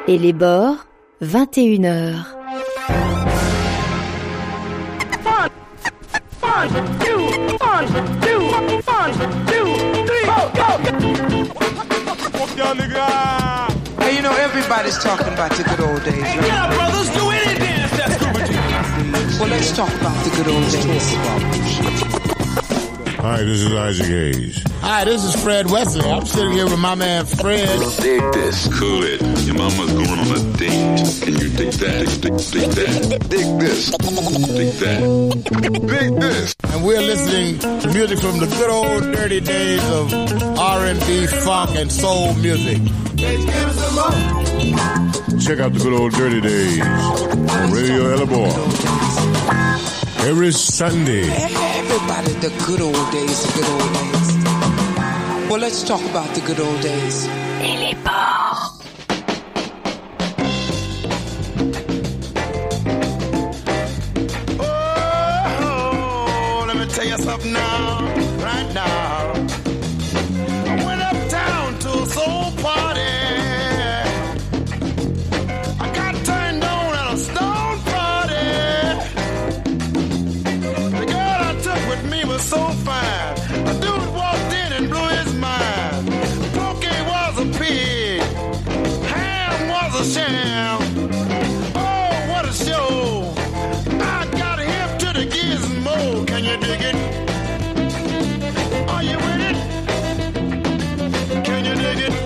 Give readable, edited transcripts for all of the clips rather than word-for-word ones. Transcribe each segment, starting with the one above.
Et les bords, 21h. Hey, you know, everybody's talking about the good old days, right? Yeah, brothers, do any dance that's stupid. Well, let's talk about the good old days. Hi, this is Isaac Hayes. Hi, this is Fred Wesley. I'm sitting here with my man Fred. Dig this. Cool it. Your mama's going on a date. Can you dig that? Dig that. Dig this. Dig that. Dig this. And we're listening to music from the good old dirty days of R&B, funk, and soul music. Check out the good old dirty days on Radio Elabor. Every Sunday. Everybody, the good old days, the good old days. Well, let's talk about the good old days. Et les bords. Oh, let me tell you something now, right now. I went uptown to a soul party. I got turned on at a stone party. The girl I took with me was so fine. A dude walked in and blew his mind. Pokey was a pig. Ham was a sham. Oh, what a show. I got hip to the gizmo. Can you dig it? Are you with it? Can you dig it?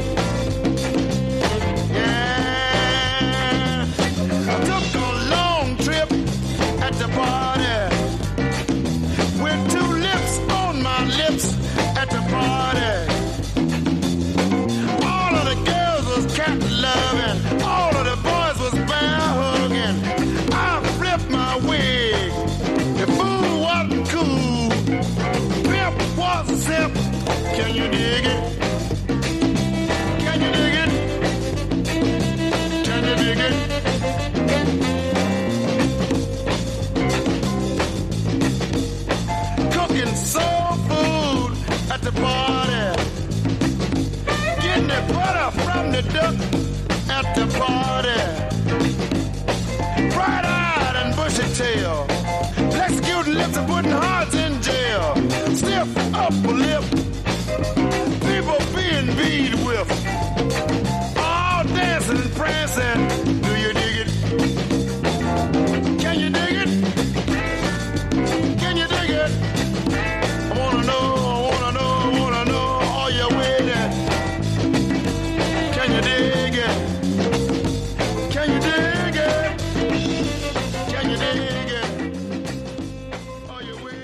Yeah. I took a long trip at the party with two lips on my lips at the party. All of the girls was cat loving, all of the boys was bear hugging. I flipped my wig, the fool wasn't cool, pimp was a simp. Can you dig it? Can you dig it? Can you dig it? Cooking soul food at the party. Getting the butter from the duck at the party. Bright-eyed and bushy-tail. Executing lips and putting hearts in jail. Stiff upper lip. People being beat with. All dancing and prancing. Do you dig it? Can you dig it? Can you dig it? I wanna know, are you with it? Can you dig it? Can you dig it? Can you dig it? Are you with it?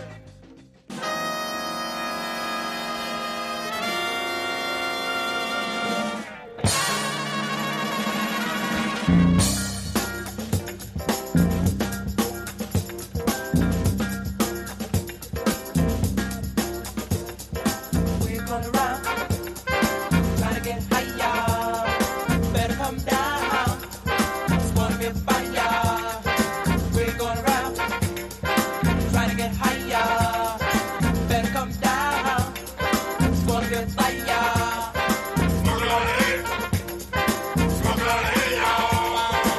We're going around, trying to get higher. Better come down, it's gonna be fire. We're going around, trying to get higher. Better come down, it's gonna be fire. Smoke on the head, y'all.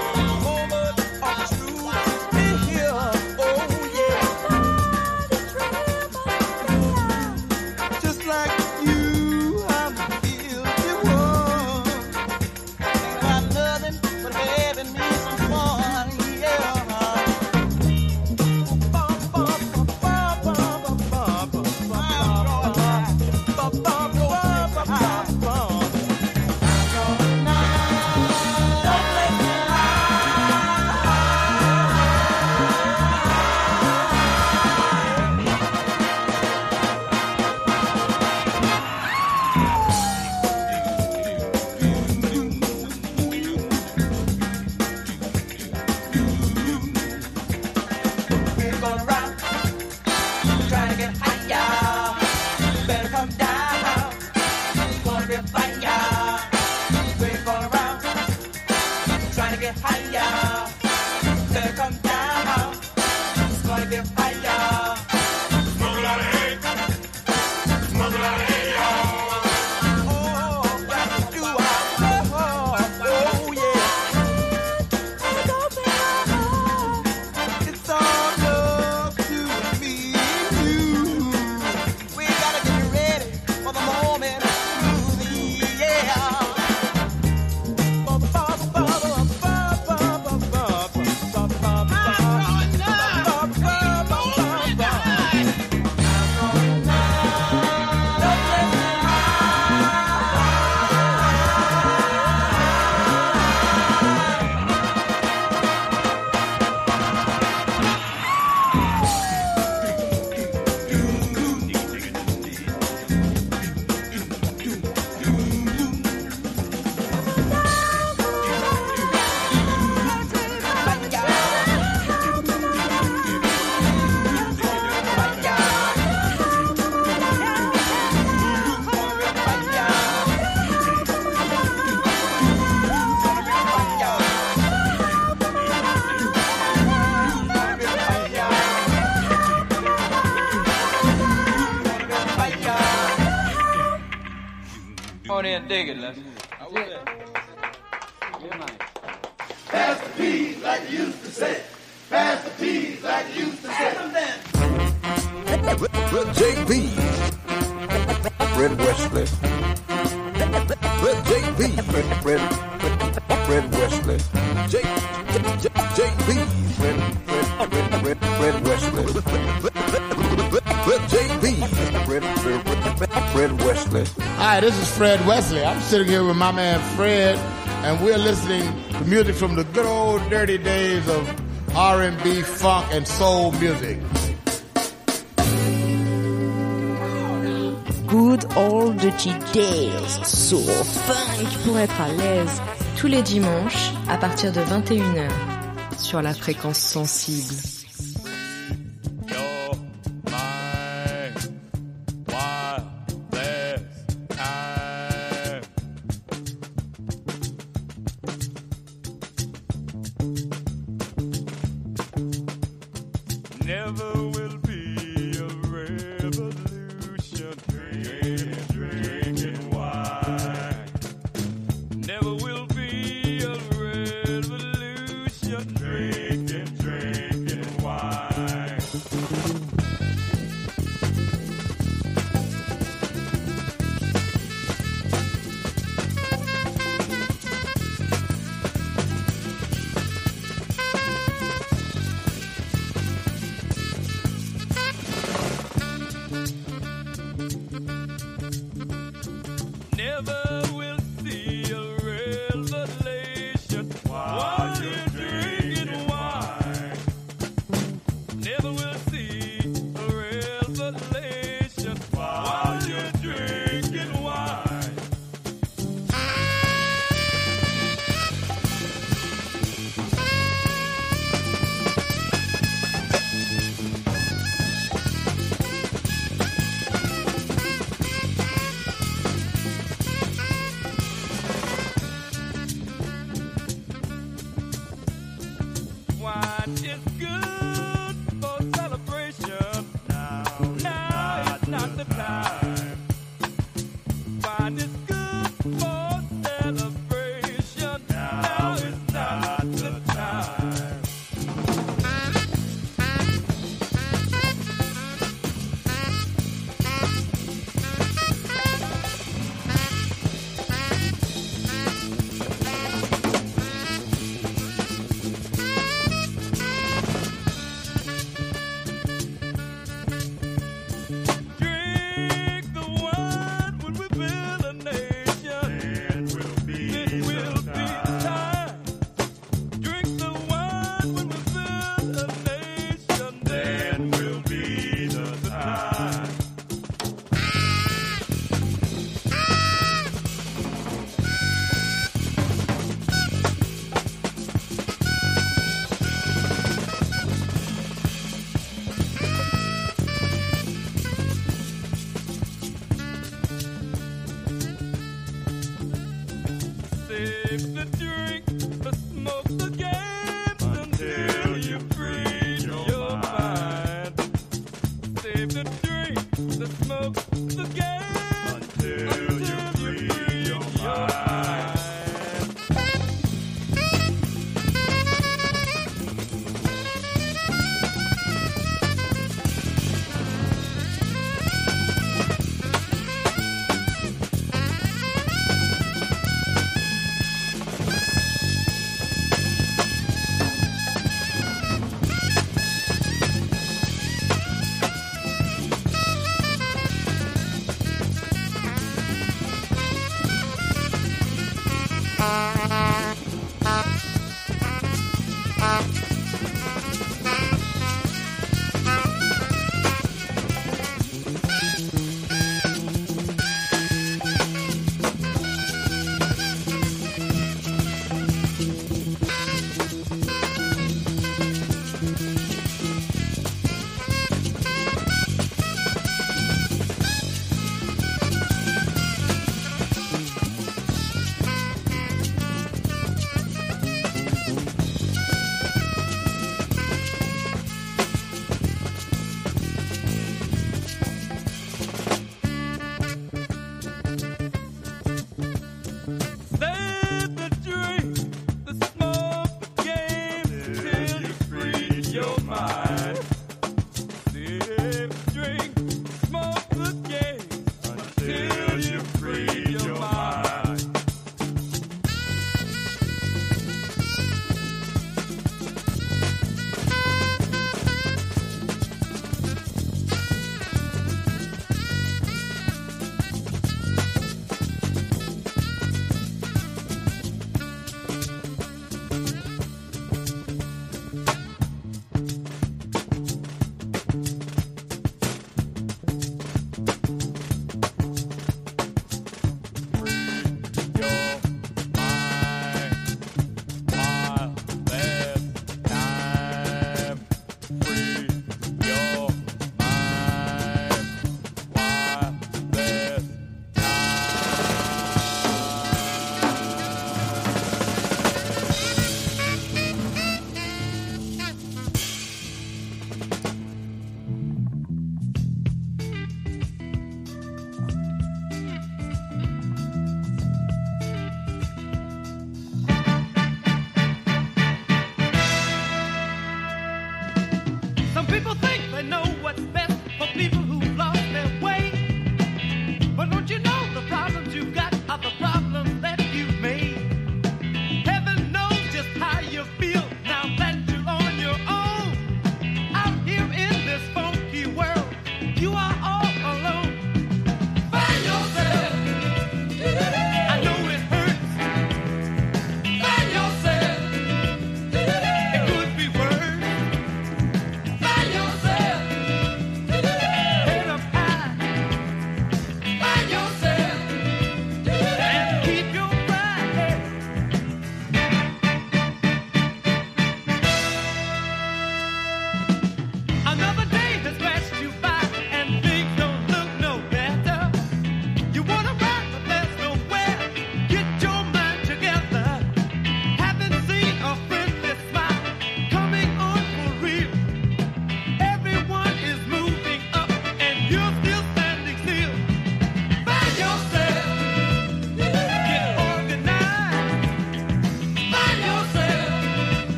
dig it, Les. I will say. Good night. Pass the peas like you used to say. Pass the peas like you used to say. JB, Fred Wesley. JB, Fred Wesley. JB, Fred Wesley. JB, Fred Wesley. Hi, this is Fred Wesley. I'm sitting here with my man Fred, and we're listening to music from the good old dirty days of R&B, funk, and soul music. Good old dirty days, soul, funk, pour être à l'aise tous les dimanches à partir de 21h sur la fréquence sensible.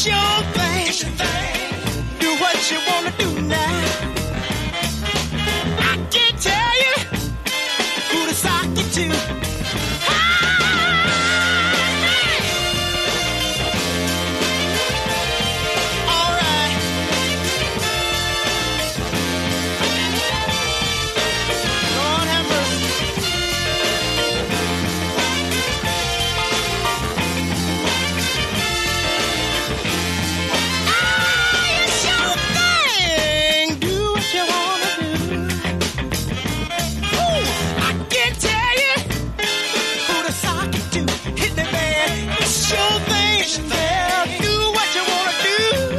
It's your thing. It's your thing. Do what you wanna do now. I can't tell you who to sock you to. All right. Lord have mercy. It's your thing. Do what you wanna do. Ooh, I can't tell you who to sock it to. Hit the man. It's your thing. It's your thing. Do what you wanna do.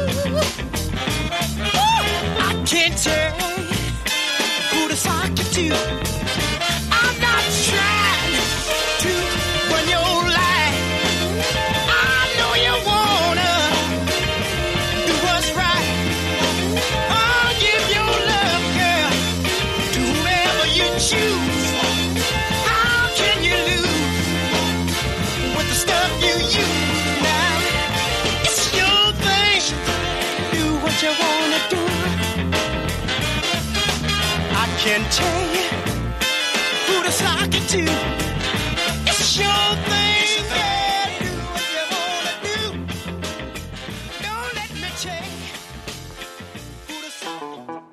Ooh, I can't tell you who to sock it to. I'm not trying to run your life. I know you wanna do what's right. I'll give your love, girl, to whoever you choose. How can you lose with the stuff you use? Now, it's your thing. Do what you wanna do. I can't tell you who to sock it to. It's your thing. Yeah, do what you wanna do. Don't let me tell you who to sock it to.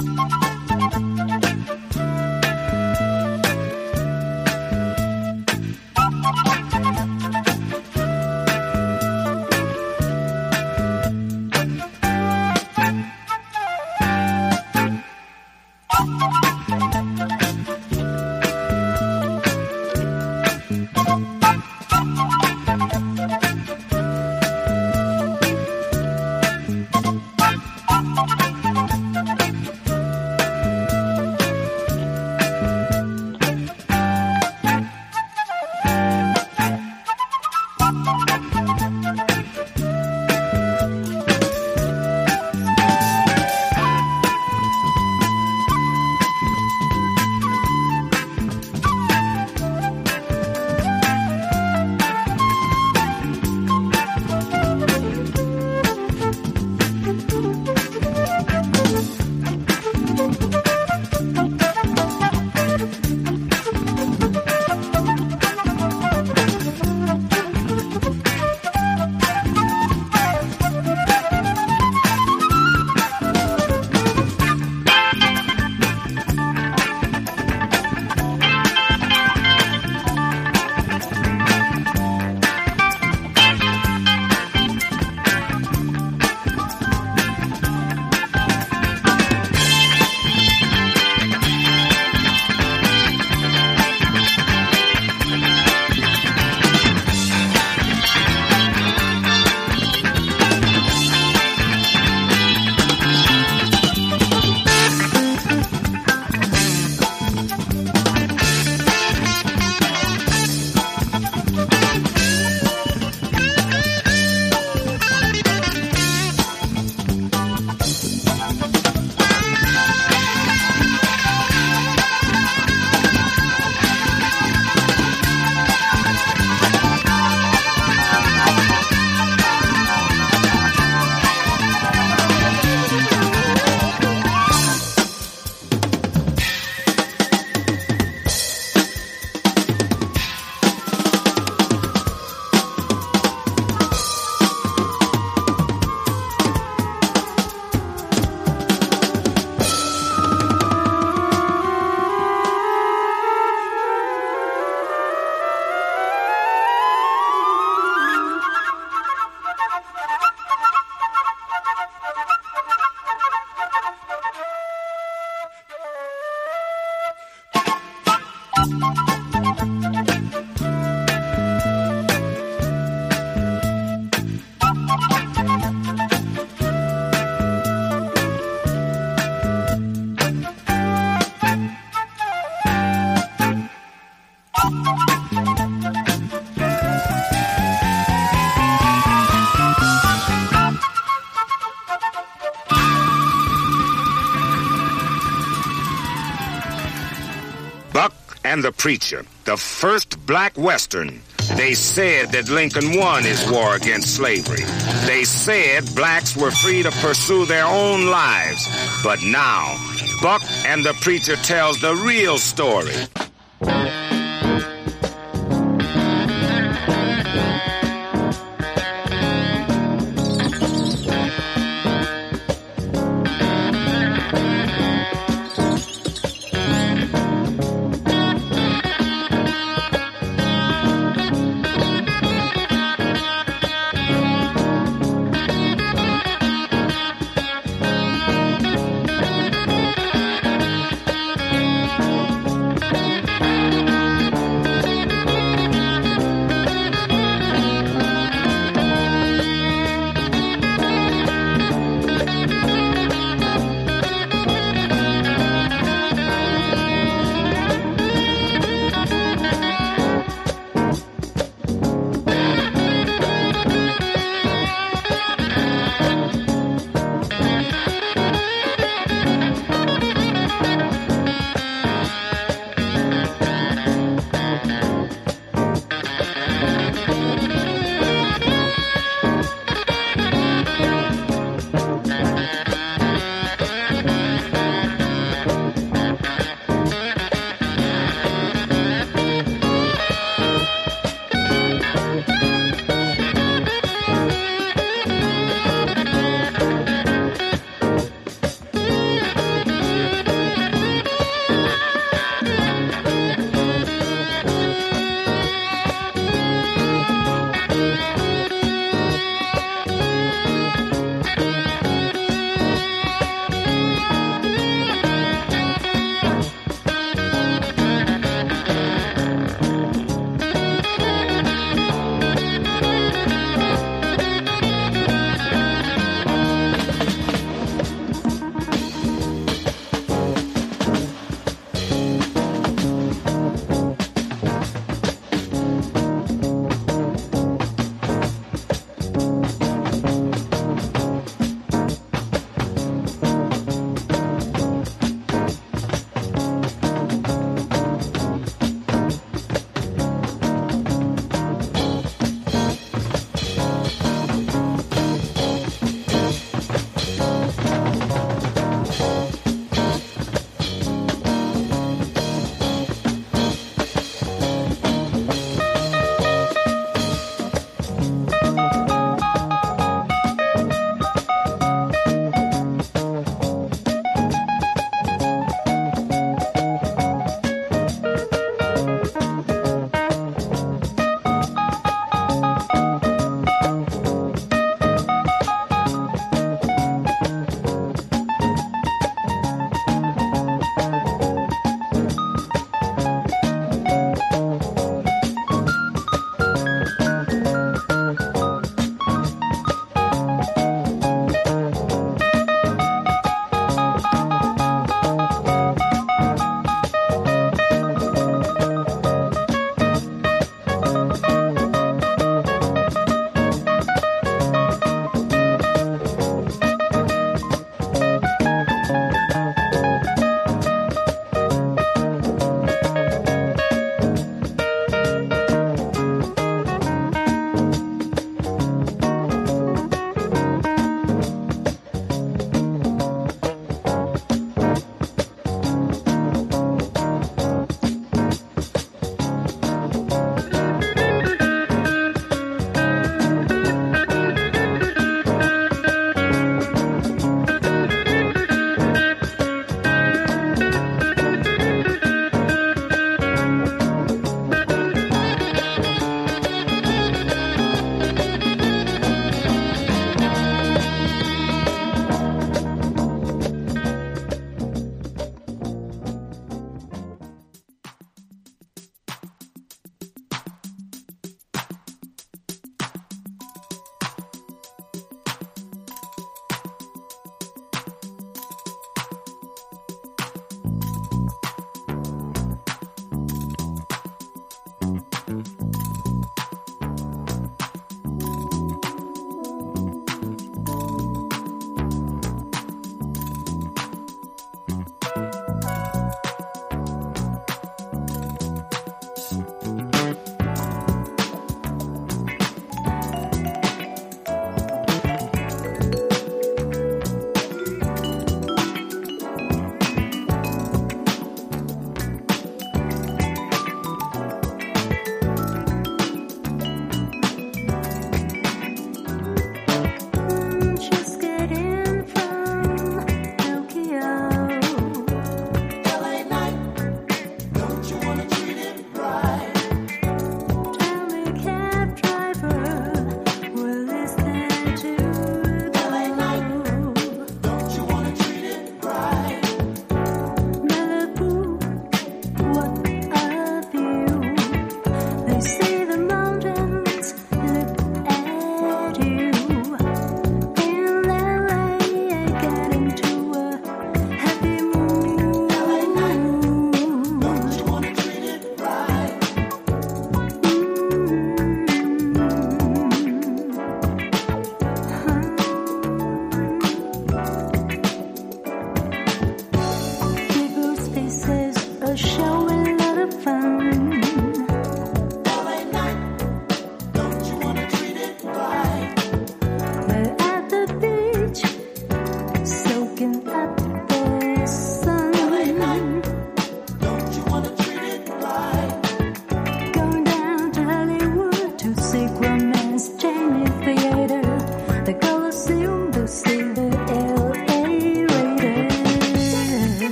and the Preacher, the first black Western. They said that Lincoln won his war against slavery. They said blacks were free to pursue their own lives. But now, Buck and the Preacher tells the real story.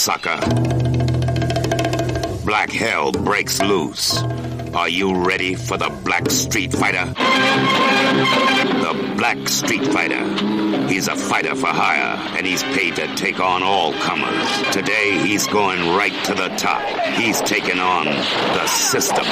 sucker. Black hell breaks loose. Are you ready for the Black Street Fighter? The Black Street Fighter. He's a fighter for hire, and he's paid to take on all comers. Today, he's going right to the top. He's taking on the system.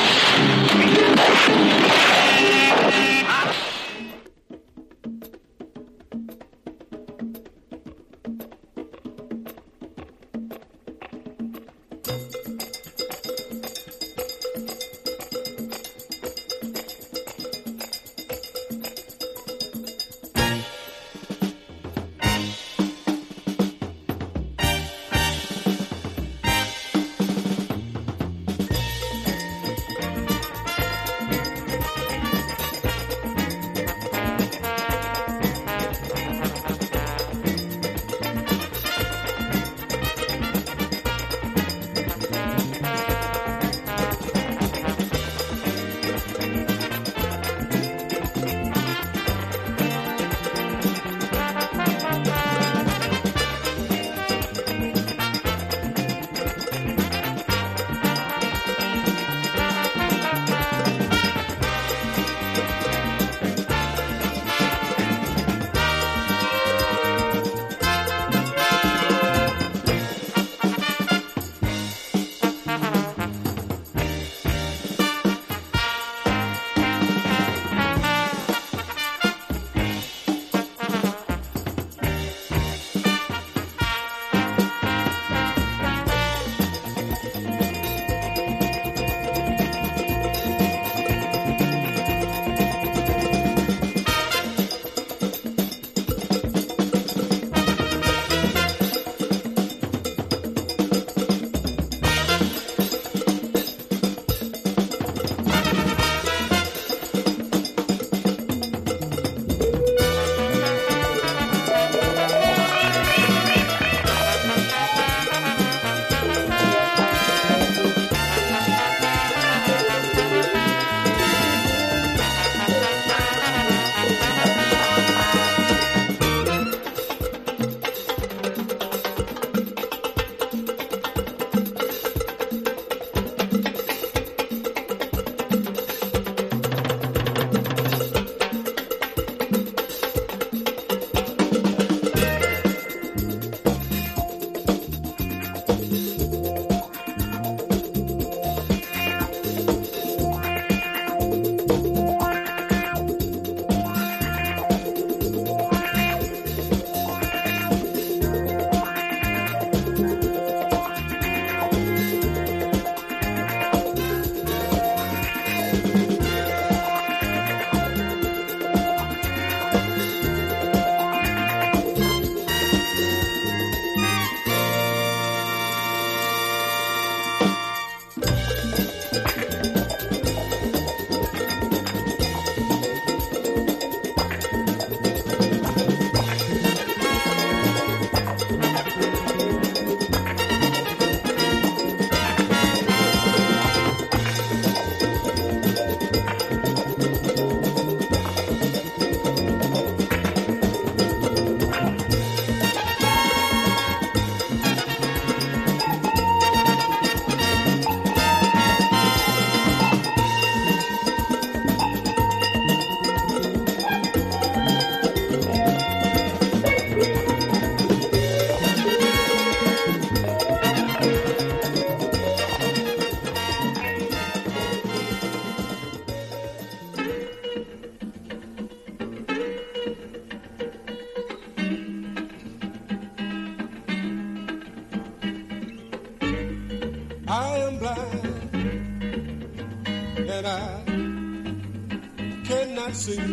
I am blind and I cannot see.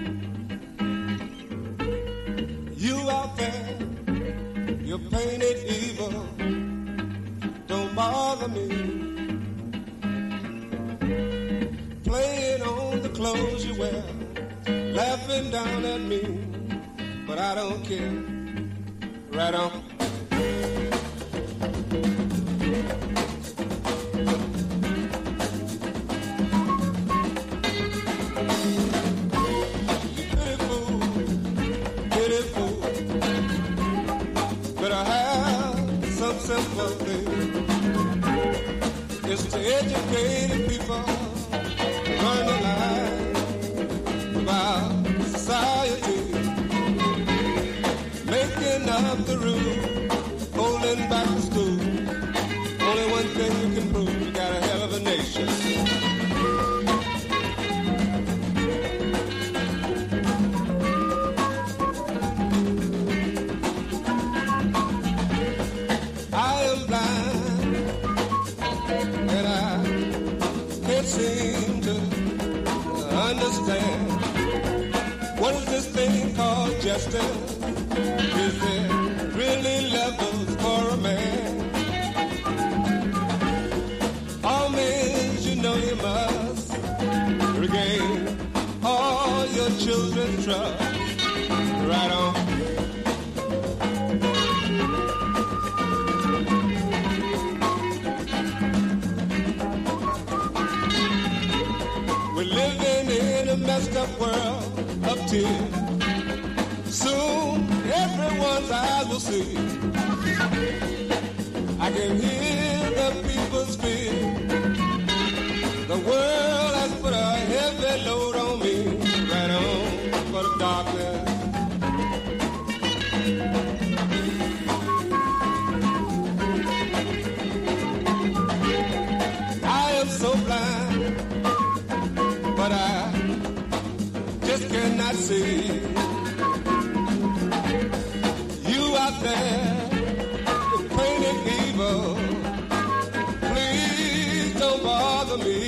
You out there, you're painted evil. Don't bother me. Playing on the clothes you wear, laughing down at me, but I don't care. Right on. Simple It's the educated people run the line about society, making up the rules, holding back the school. Only one thing you can prove, you got a hell of a nation. Seem to understand what is this thing called justice? Is there really levels for a man? All means you know you must regain all your children's trust. Right on. Messed up world of tears. Soon everyone's eyes will see. I can hear the people's fear. The world has put a heavy load on me. Right on for the darkness. I am so blind, but I just cannot see. You out there, you're painting evil. Please don't bother me.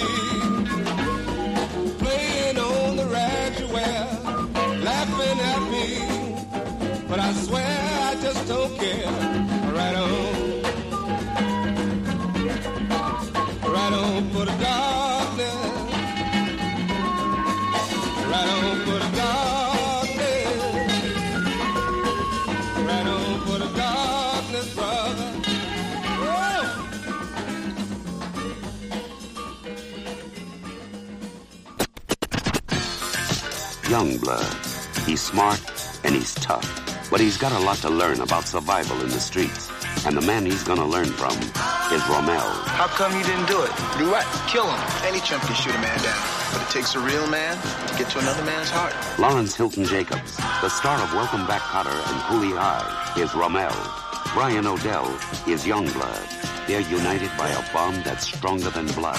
Playing on the rags you wear, laughing at me. But I swear I just don't care. Right on. Right on for the darkness. Right on for the darkness. Right on for the darkness, brother. Whoa. Youngblood. He's smart and he's tough, but he's got a lot to learn about survival in the streets. And the man he's gonna learn from is Romel. How come you didn't do it? Do what? Kill him. Any chump can shoot a man down. But it takes a real man to get to another man's heart. Lawrence Hilton Jacobs, the star of Welcome Back, Kotter and Cooley High, is Romel. Brian O'Dell is Youngblood. They're united by a bond that's stronger than blood.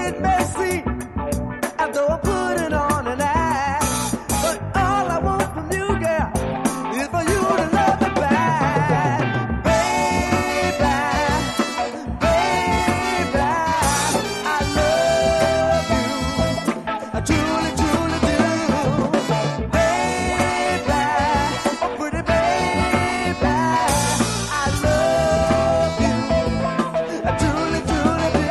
It may seem as though I'm putting on an act, but all I want from you, girl, is for you to love me back. Baby, baby, I love you. I truly, truly do. Baby, oh pretty baby, I love you. I truly, truly do.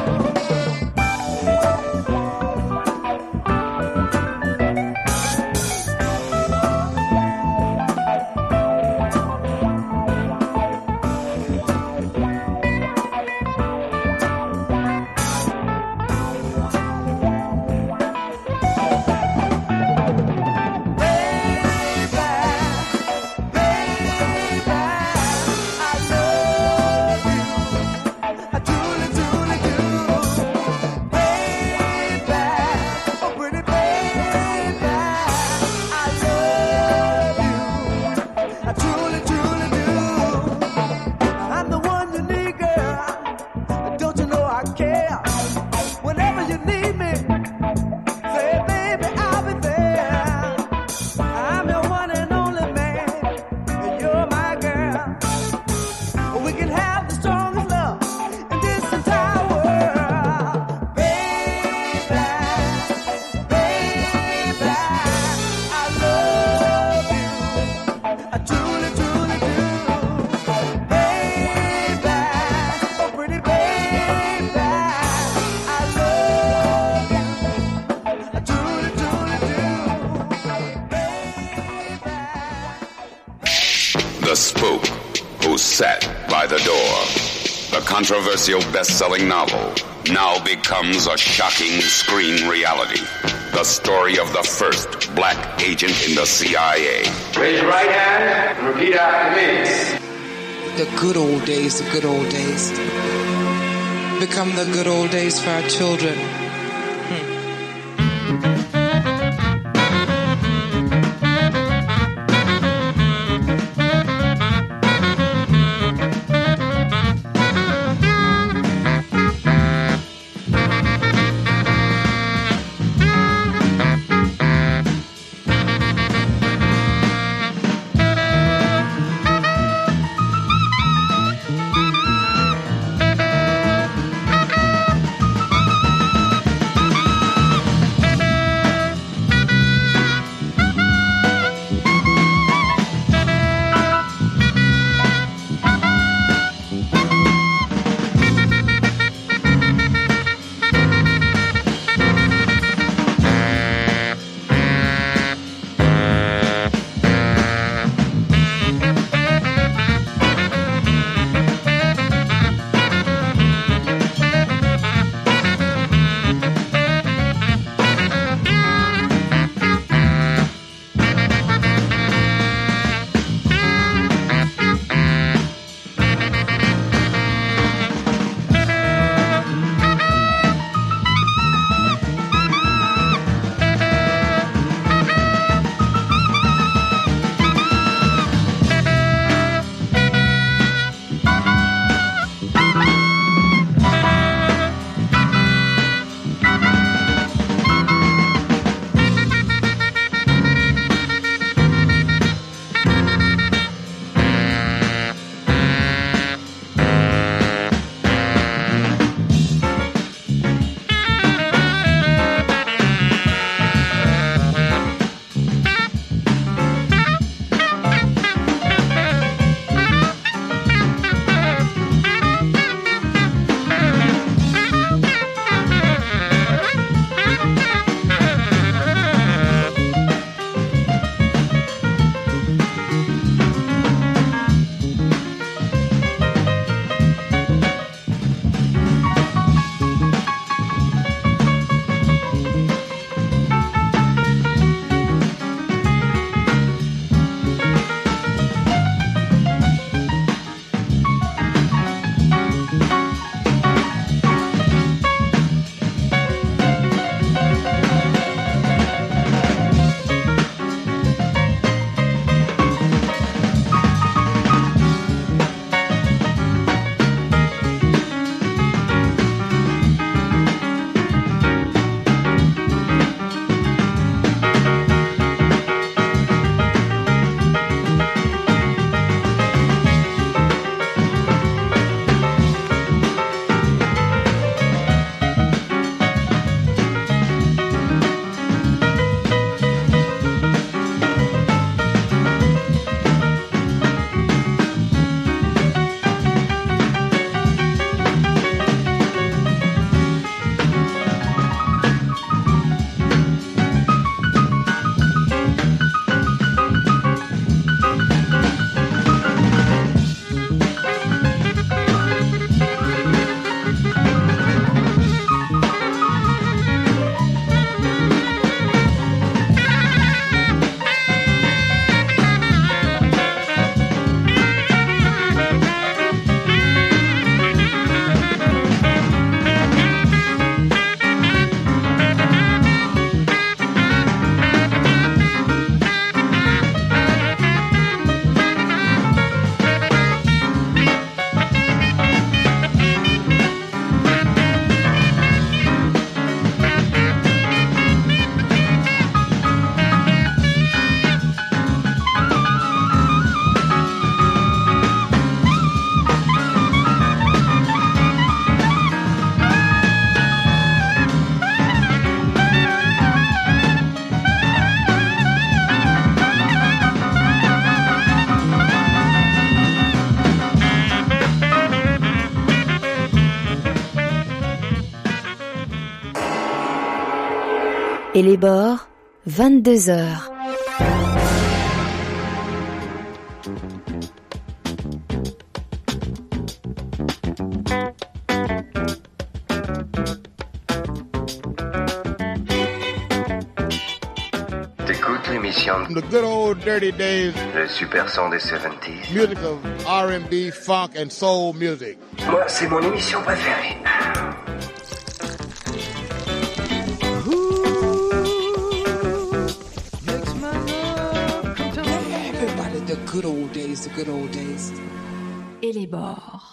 I'm the one you need, girl. Don't you know I care? Whenever you need me, say, baby, I'll be there. I'm your one and only man, and you're my girl. We can have the strongest love in this entire world. Baby, baby, I love you. I truly, truly do. Baby, oh pretty baby, I love you. I truly, truly do. The spook who sat by the door. The controversial best-selling novel now becomes a shocking screen reality. The story of the first black agent in the CIA. Raise your right hand and repeat after me. The good old days, the good old days. Become the good old days for our children. Et les bords, 22h. T'écoutes l'émission The good old dirty days. Le super son des 70s. Music of R&B, funk and soul music. Moi, c'est mon émission préférée. Everybody, the good old days, the good old days. Et les bords.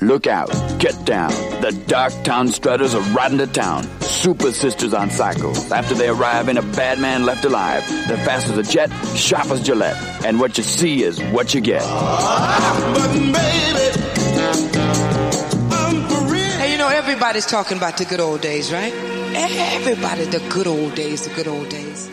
Look out, get down. The Dark Town Strutters are riding to town. Super sisters on cycles. After they arrive, ain't a bad man left alive. They're fast as a jet, sharp as Gillette. And what you see is what you get. But baby, I'm for real. Hey, you know, everybody's talking about the good old days, right? Everybody, the good old days, the good old days.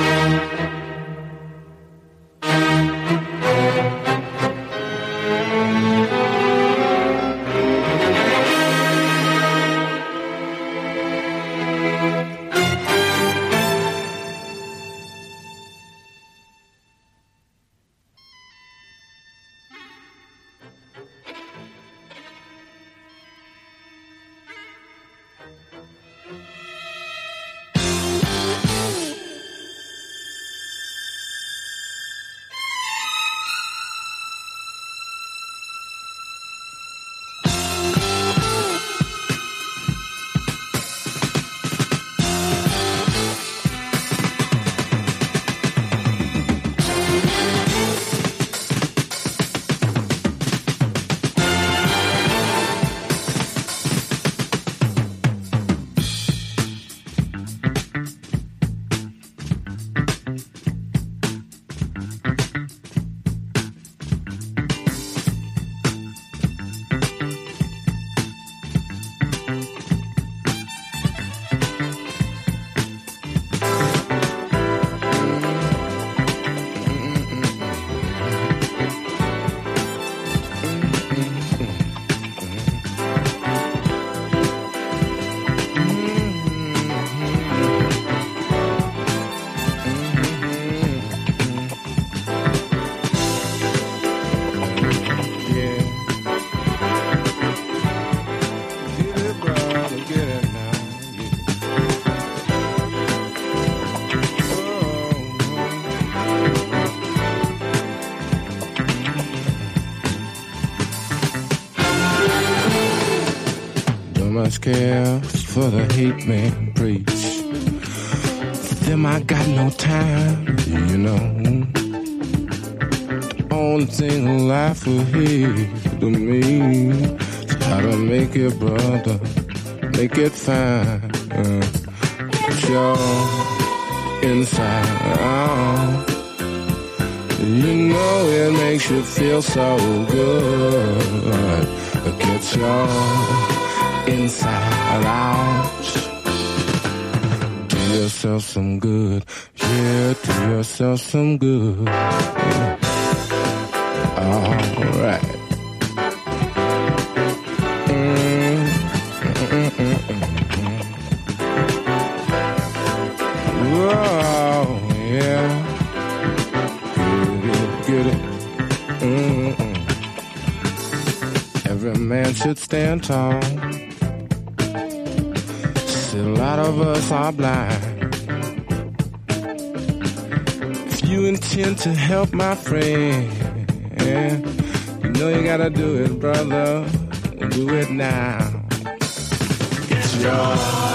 much care for the hate man preach. For them I got no time, you know. The only thing alive for here to me is how to make it, brother, make it fine. Sure, inside out. You know it makes you feel so good. Get your inside out. Do yourself some good. Yeah, do yourself some good. Alright. Whoa, yeah. Get it. Every man should stand tall. Still a lot of us are blind. If you intend to help my friend, you know you gotta do it, brother. Do it now. Get your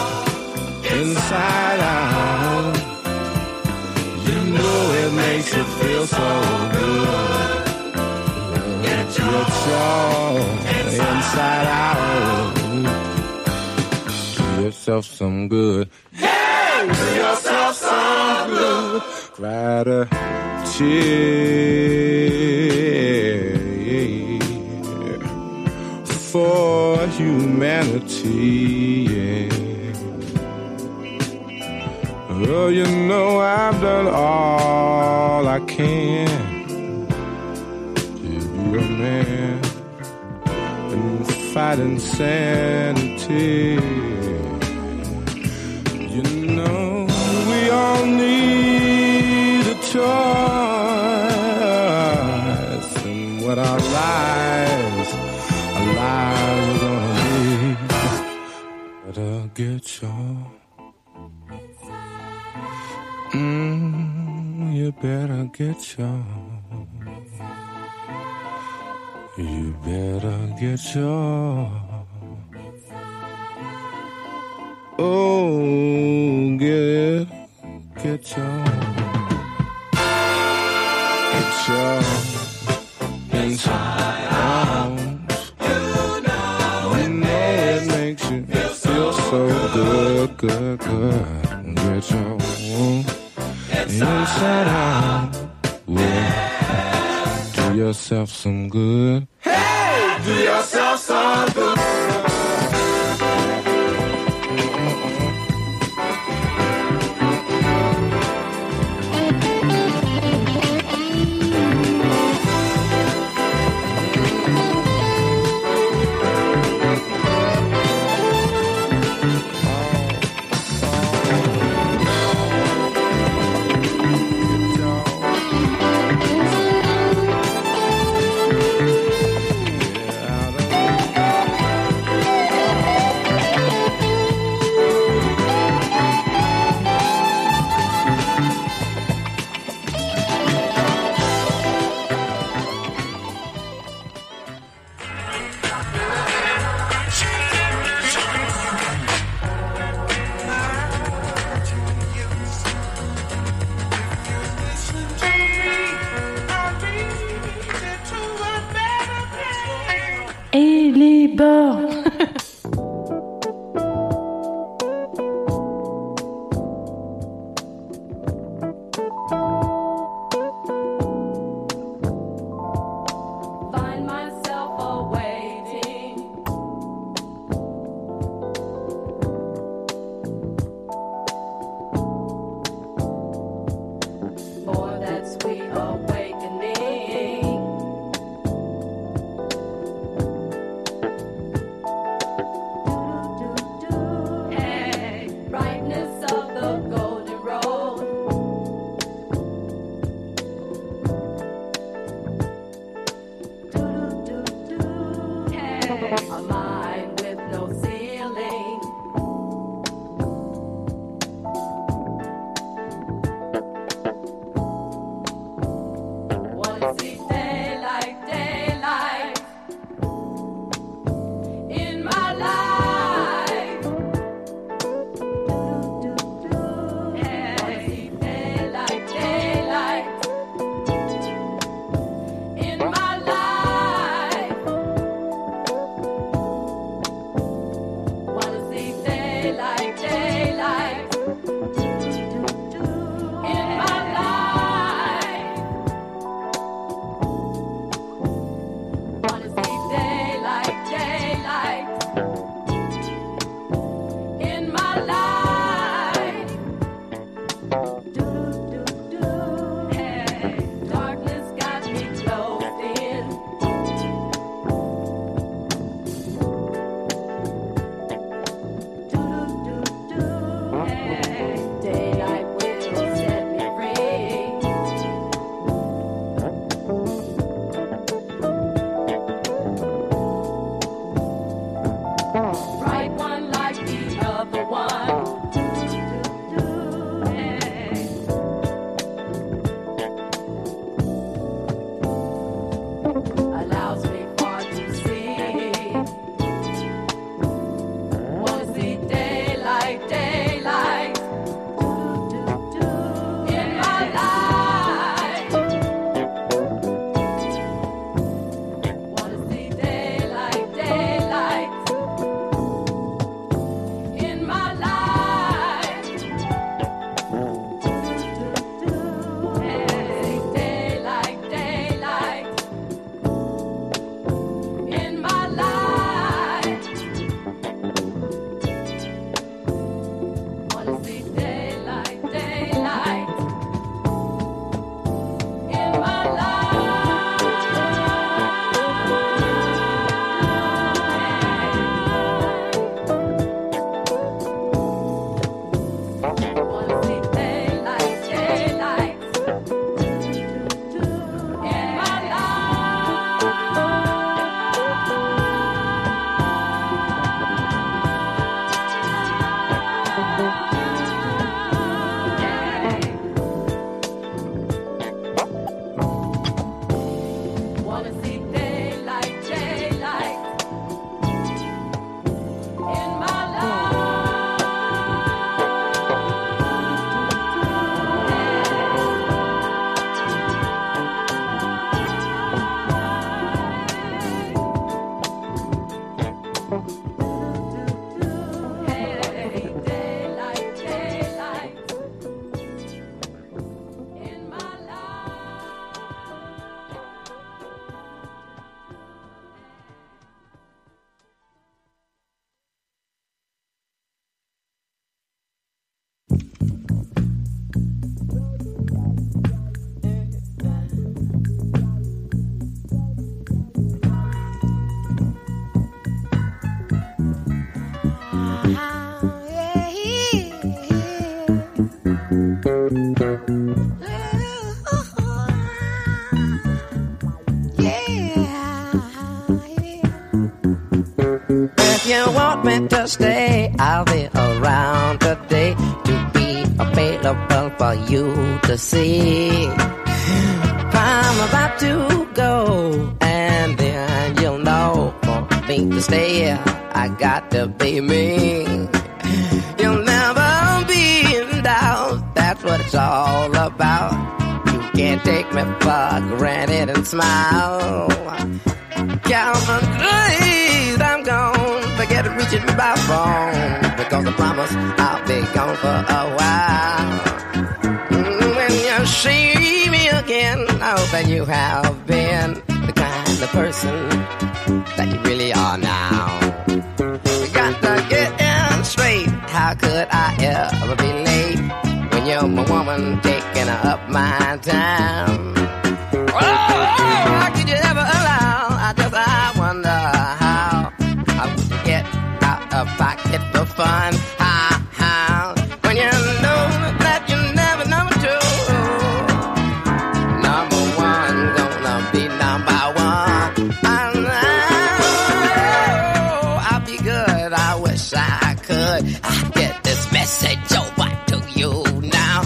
inside out. You know it makes you feel so good. Get your inside out. Do yourself some good. Hey, do yourself some good. Cry a tear for humanity. Yeah. Oh, you know I've done all I can. You a man and fight insanity. You know we all need a choice in what our lives are gonna be. Better get your you better get your. You better get your. Oh, get your. Get your inside out. You know it makes you feel so good. Get your inside out. Yeah. Do yourself some good. Hey, do yourself some good. libre. Find myself awaiting for that sweet awakening. Hey, brightness of the golden road. Hey, a mind with no ceiling. Wanna see daylight, daylight in my life. Hey, wanna see daylight, daylight in my life. Wanna see daylight, daylight in my life. Wanna see daylight, daylight in my life. Hey, darkness got me closed in. Hey, daylight will set me free. Bright one like the other one. Hey. Allows me far to see. Wanna see daylight, daylight in my life. Wanna see daylight, daylight in my life. Hey, daylight, daylight in my life. Wanna see daylight, daylight in my life. Wanna see daylight, daylight in my Wanna see daylight, daylight in my life. Hey, daylight, daylight in my If you want me to stay, I'll be around today to be available for you to see. I'm about to go, and then you'll know for me to stay, I got to be me. You'll never be in doubt, that's what it's all about. You can't take me for granted and smile. Count my days get reaching by phone because I promise I'll be gone for a while. When you see me again, I hope that you have been the kind of person that you really are now. We got to get in straight. How could I ever be late when you're my woman taking up my time? Oh, how could you ever allow? I wonder how I would get out of pocket for fun. How when you know that you never number two, number one gonna be number one. I'll be good. I wish I could. I get this message over to you now.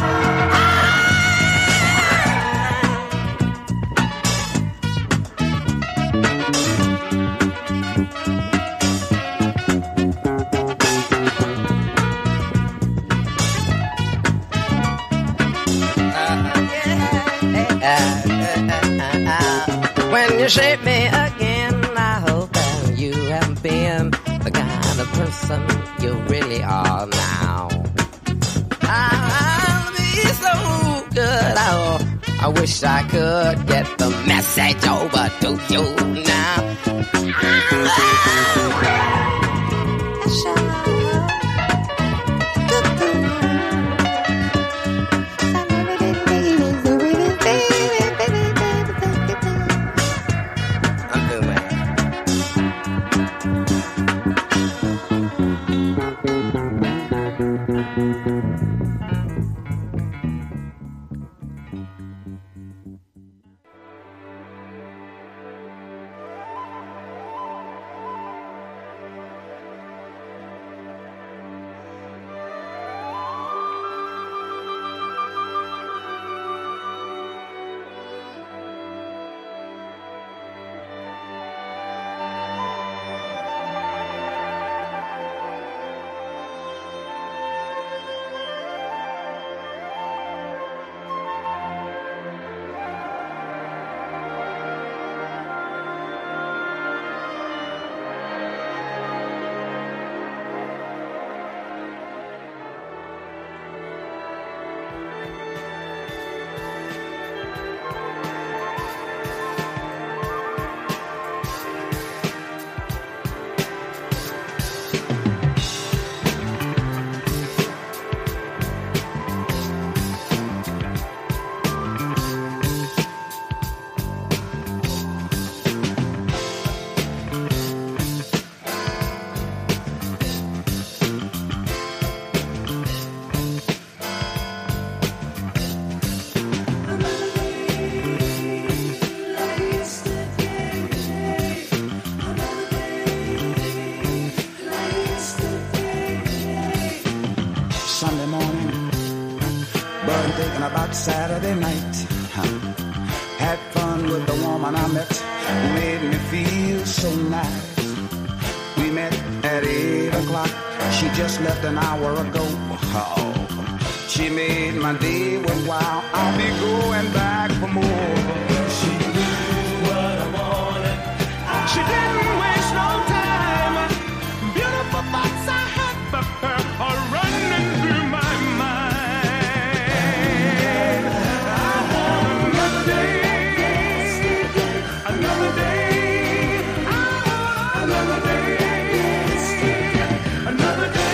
When you shape me again, I hope that you have been the kind of person you really are now. I'll be so good. I wish I could get the message over to you now. Sunday morning, but I'm thinking about Saturday night. Had fun with the woman I met, who made me feel so nice. We met at 8 o'clock, she just left an hour ago. Oh, she made my day worthwhile, I'll be going back for more. She knew what I wanted, she didn't waste no time. Beautiful thoughts I had for her are running through my mind. Another day, another day, another day, another day.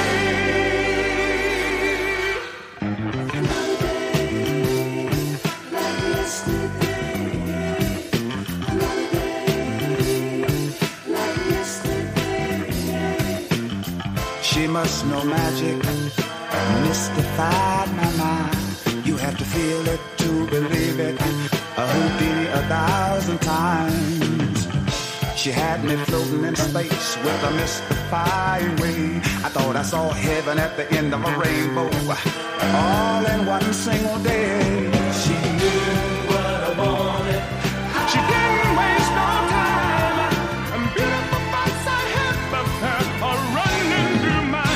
She must know magic, mystified my mind. You have to feel it to believe it, a Houdini 1,000 times. She had me floating in space with a mystifying ray. I thought I saw heaven at the end of a rainbow, all in one single day. She knew what I wanted, she didn't waste no time. And beautiful thoughts I had of her are running through my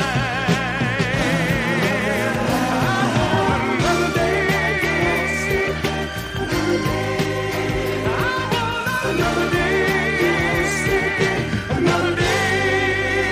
mind. Another day, another day, another day.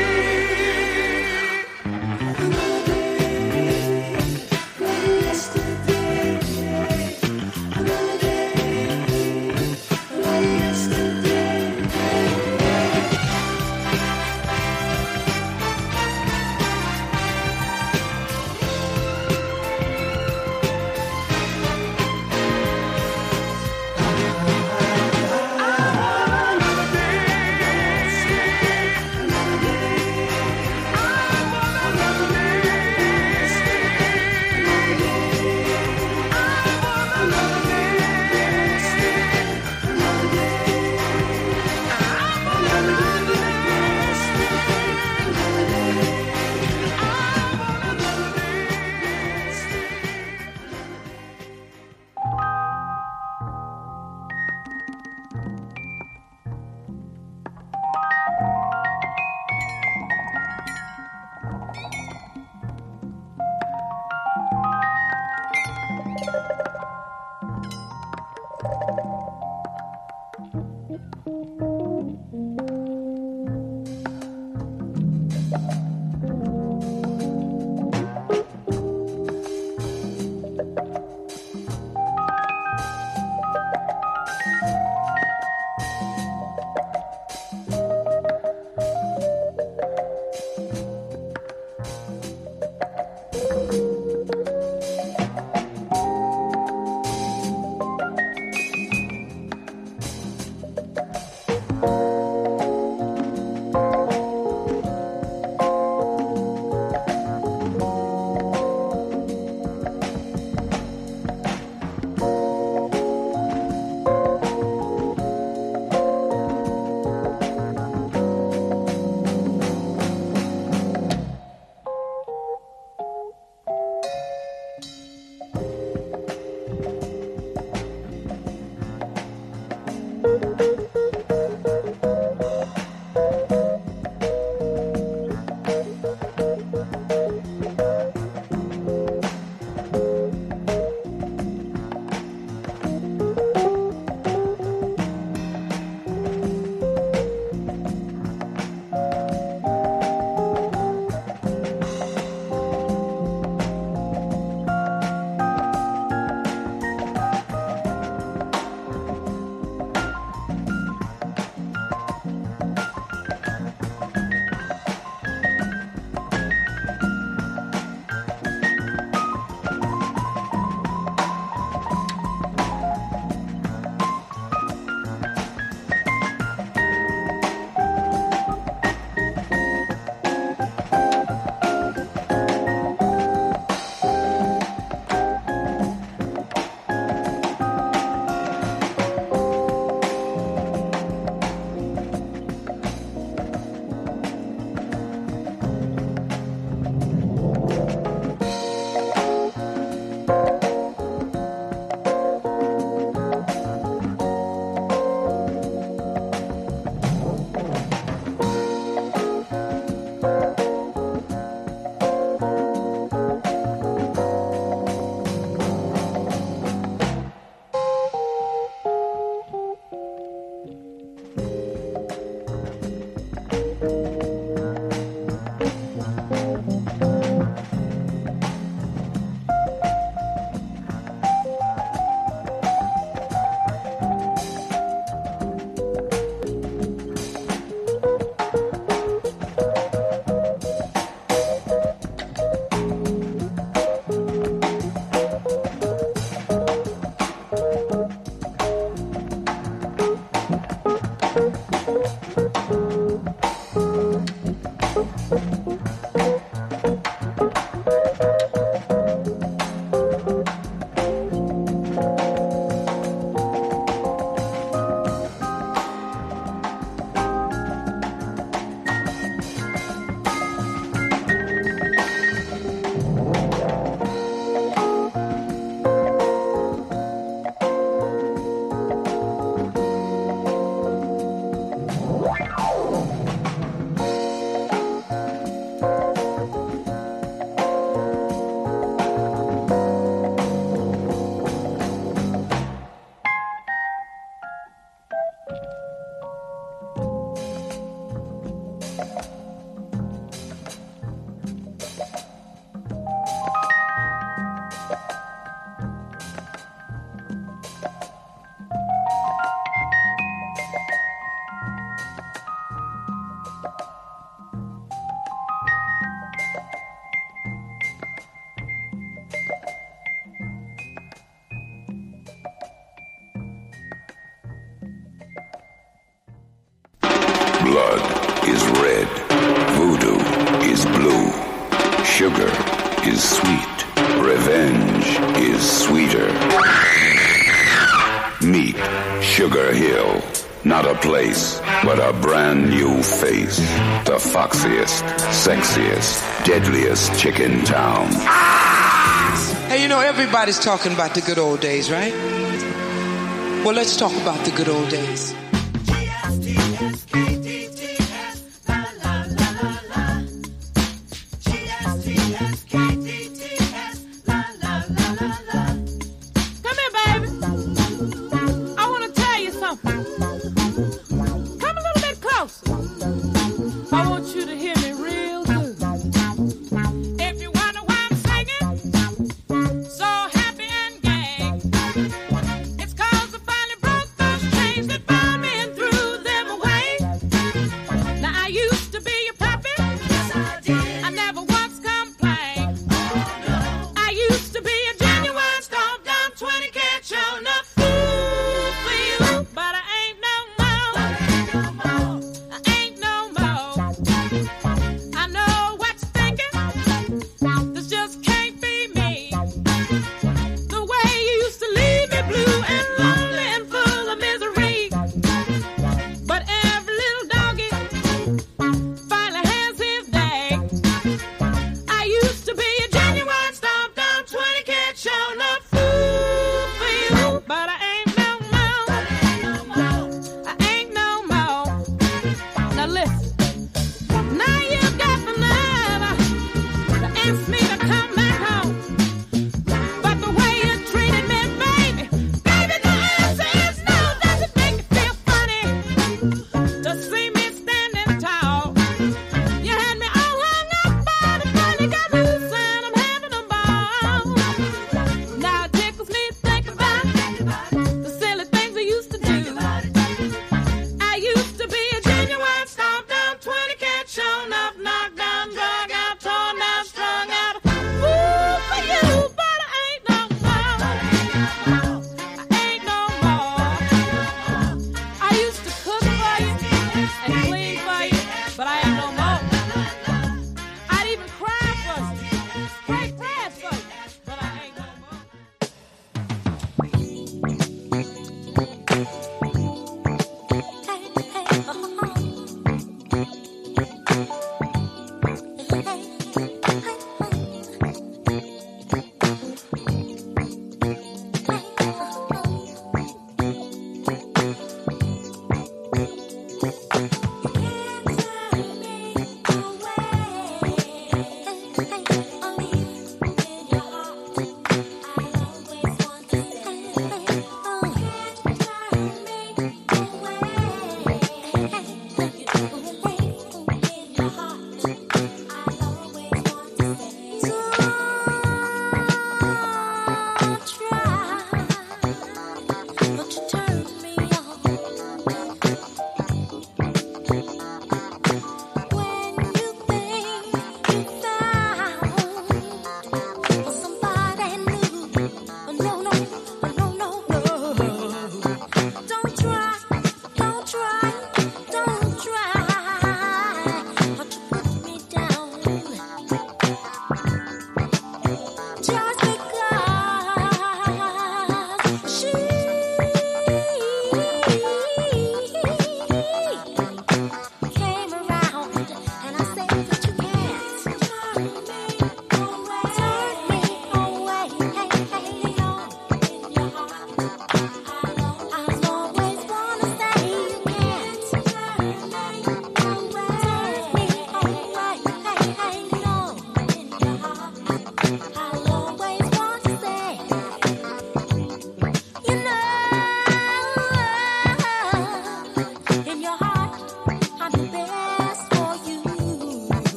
Blood is red. Voodoo is blue. Sugar is sweet. Revenge is sweeter. Meet Sugar Hill. Not a place, but a brand new face. The foxiest, sexiest, deadliest chick in town. Hey, you know, everybody's talking about the good old days, right? Well, let's talk about the good old days. It's 'cause I finally broke those chains that bind me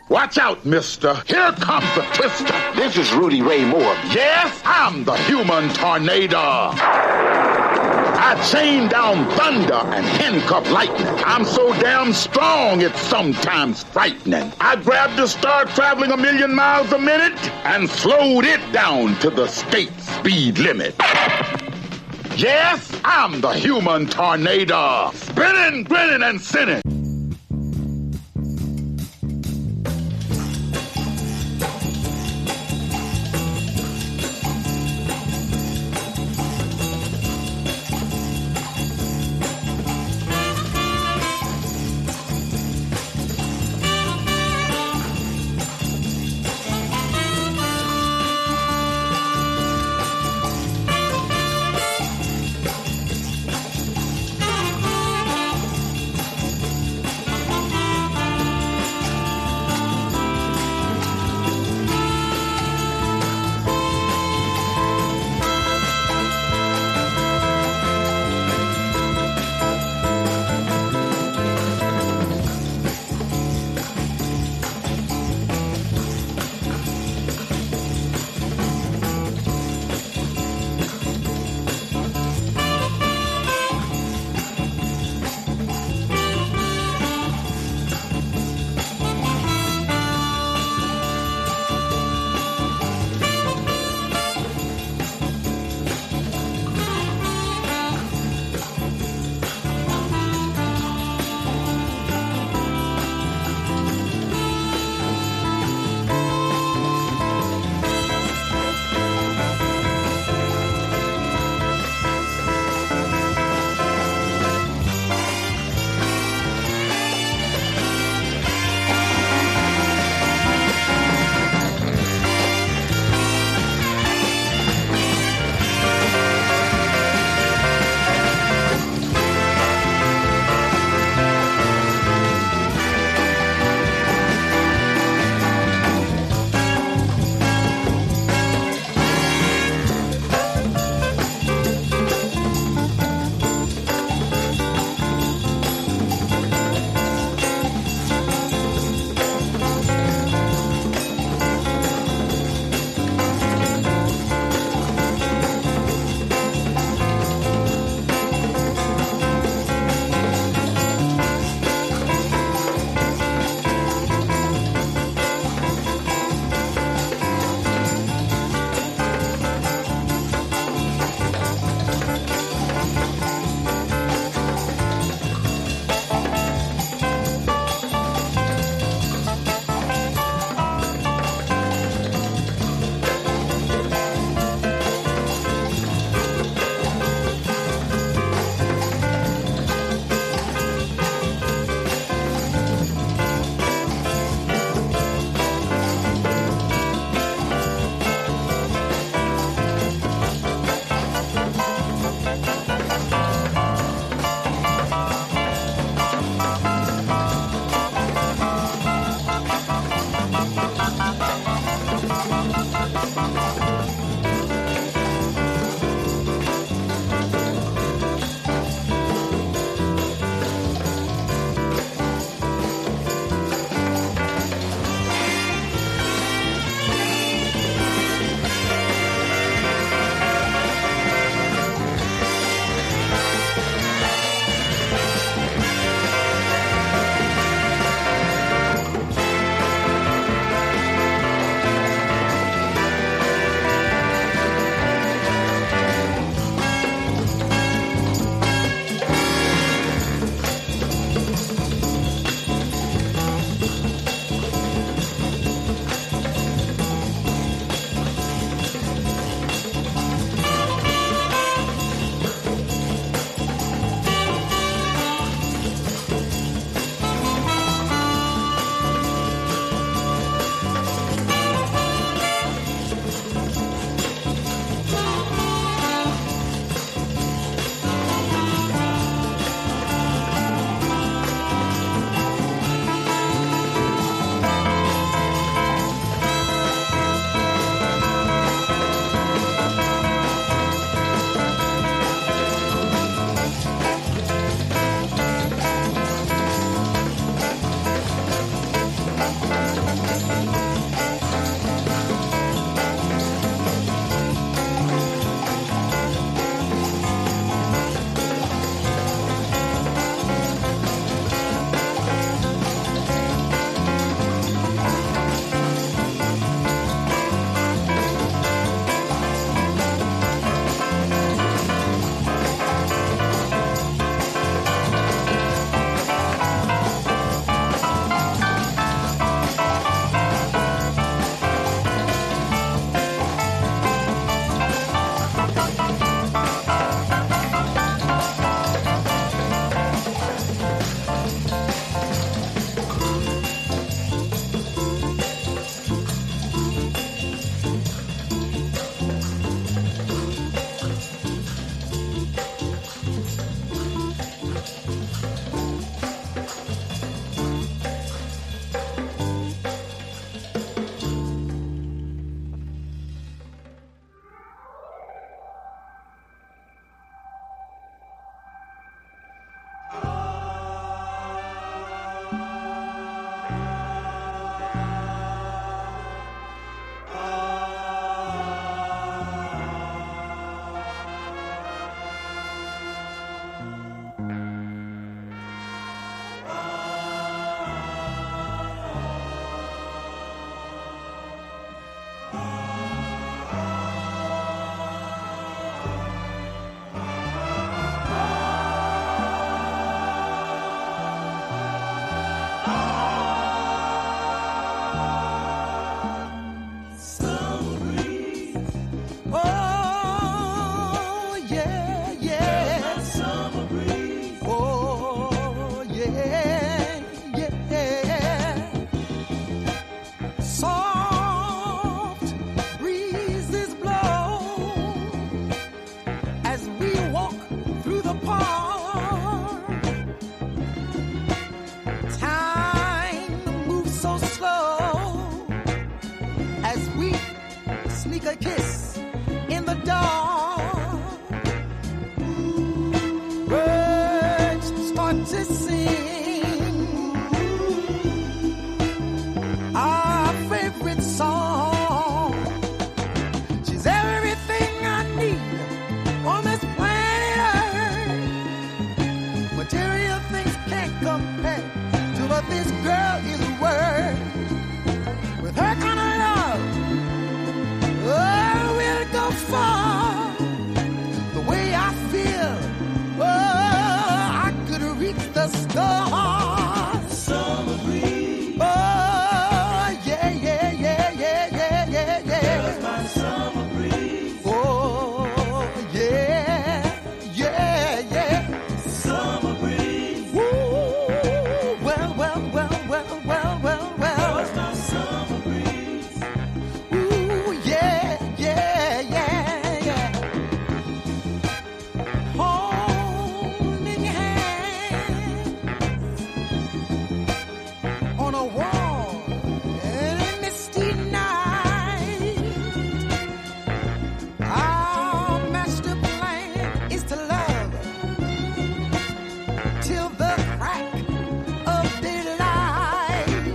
Watch out, mister. Here comes the twister. This is Rudy Ray Moore. Yes, I'm the human tornado. I chain down thunder and handcuff lightning. I'm so damn strong, it's sometimes frightening. I grabbed the star traveling 1,000,000 miles a minute and slowed it down to the state speed limit. Yes, I'm the human tornado. Spinning, grinning, and sinning. sneak a kiss in the dark. Birds start to sing our favorite song. She's everything I need on this planet Earth. Material things can't compare to what this girl is worth. With her kind of love, oh, we'll go far. The way I feel, oh, I could reach the stars. Summer breeze. Oh, yeah, yeah, yeah, yeah, yeah, yeah, yeah. That's my summer breeze. Oh, yeah, yeah, yeah. Summer breeze. Woo, well, well, well, well, well, well, well. That's my summer breeze. Ooh, yeah, yeah, yeah, yeah. Holding hands on a warm and misty night. Our master plan is to love till the crack of daylight.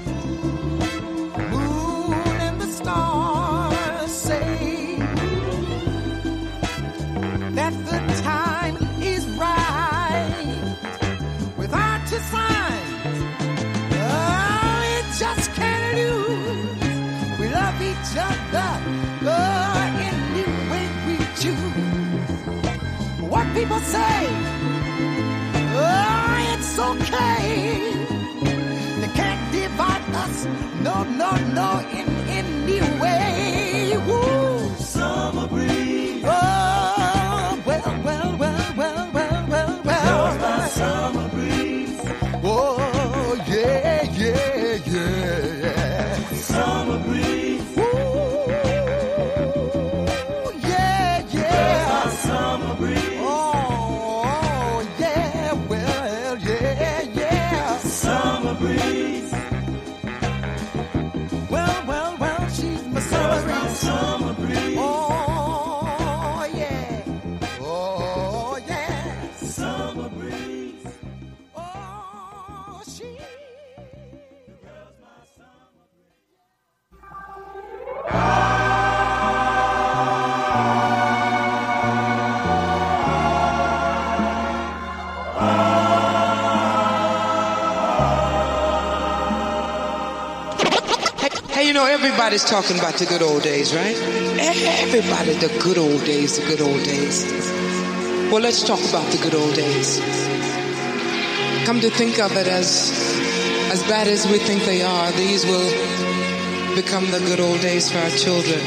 Moon and the stars say that the time is right. Without your signs, oh, it just can't lose. We love each other, oh, any way we choose. What people say, oh, it's okay. They can't divide us, no, no, no, in any way. Woo. Summer breeze. Oh, well, well, well, well, well, well, well. My summer breeze. Oh, yeah, yeah, yeah, yeah. Summer breeze. Ooh, yeah, yeah. My summer breeze. Oh, yeah, well, yeah, yeah. Summer breeze. Well, well, well, she's my summer breeze. My summer breeze. Oh, yeah. Oh, yeah. Summer breeze. Oh, she. Hey, you know, everybody's talking about the good old days, right? Everybody, the good old days, the good old days. Well, let's talk about the good old days. Come to think of it, as bad as we think they are, these will become the good old days for our children.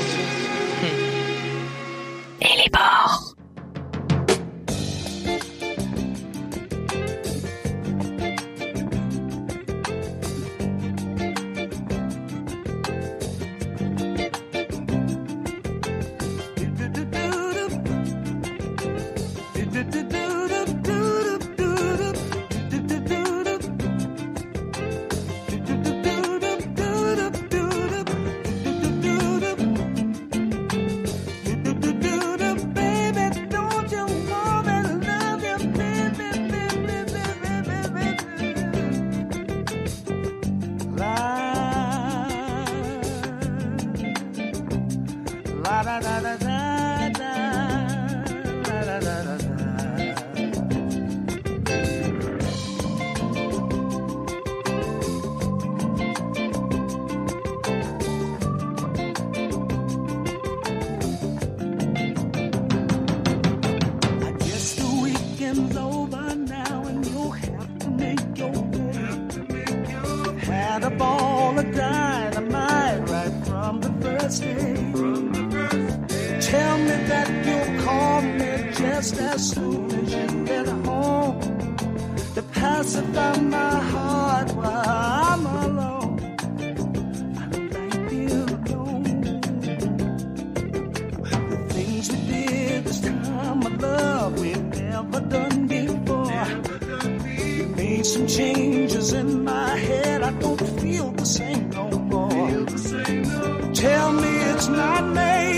Tell me it's not made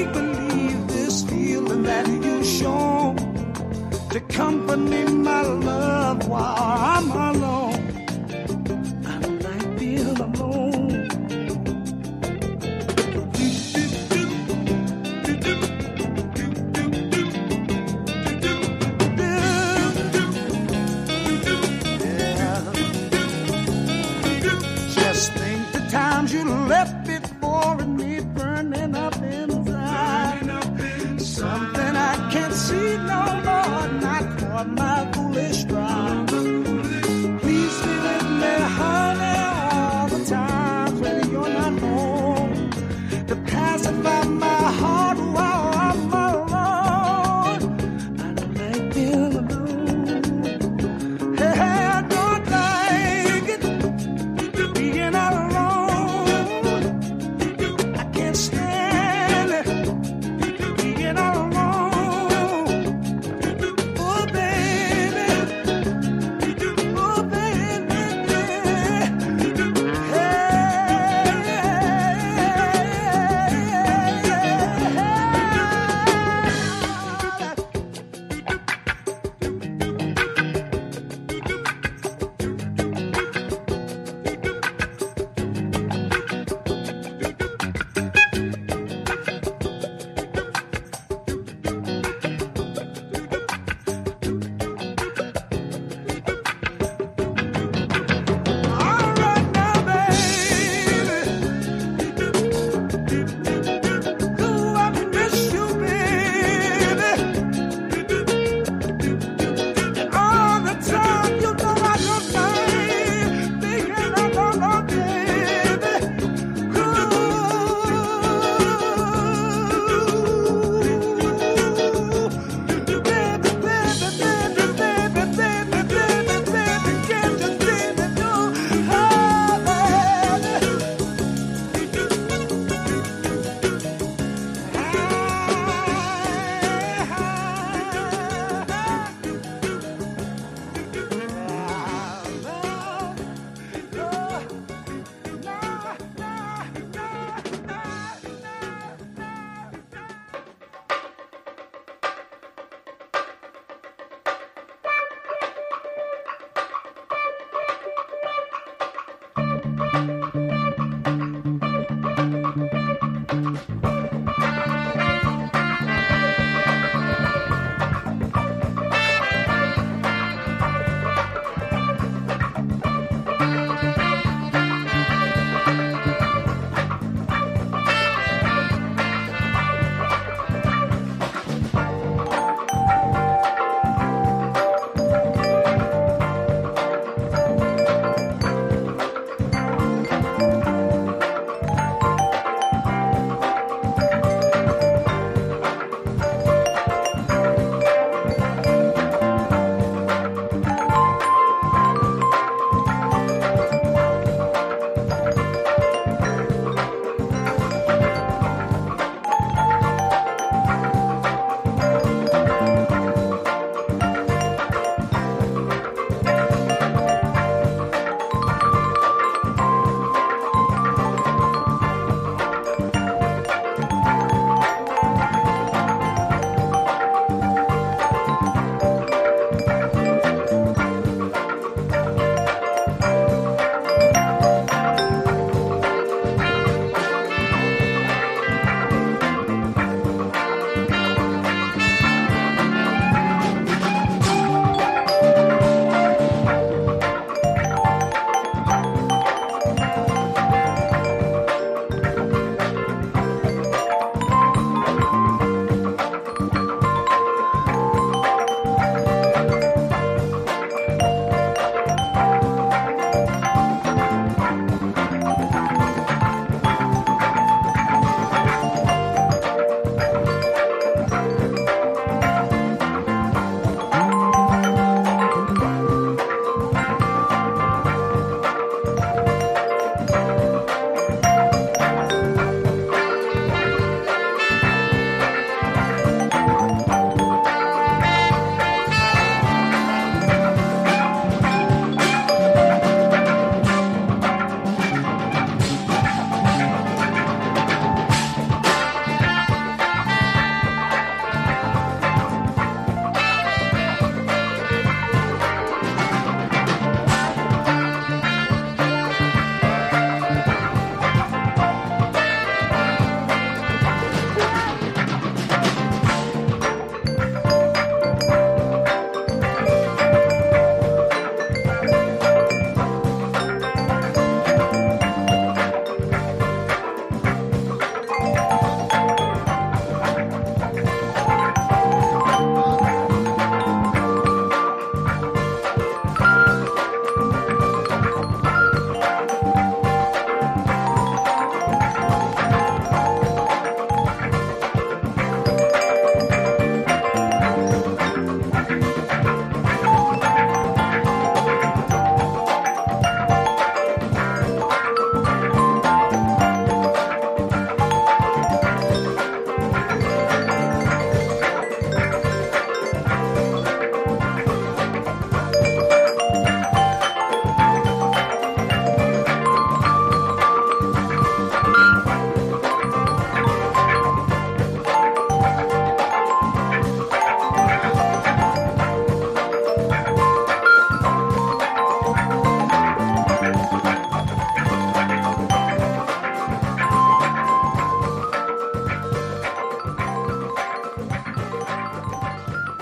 to accompany my love while I'm alone.